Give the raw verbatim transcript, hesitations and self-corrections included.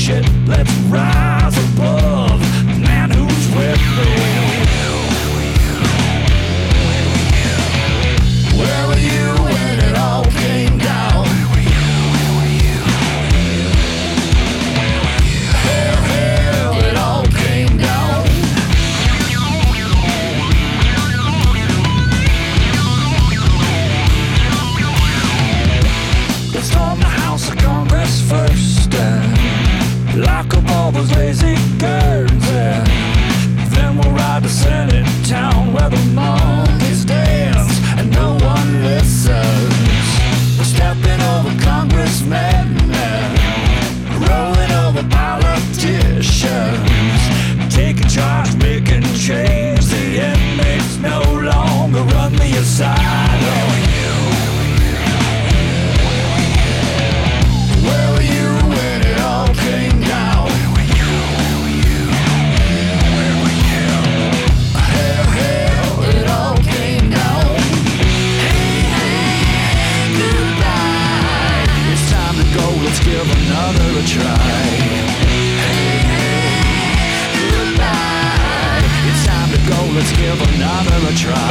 shit. Let's rise above the man who's with me. Where were you when it all came down? Hell, hell, it all came down. They stormed the House of Congress first and lock up all those lazy girls, and then we'll ride to Senate town where the monkeys dance and no one listens. We're stepping over congressmen and rolling over politicians, taking charge, making change. The inmates no longer run the asylum. Where were you when it all came down? Hell, hell, it all came down. Hey, hey, goodbye. It's time to go, let's give another a try. Hey, hey, goodbye. It's time to go, let's give another a try.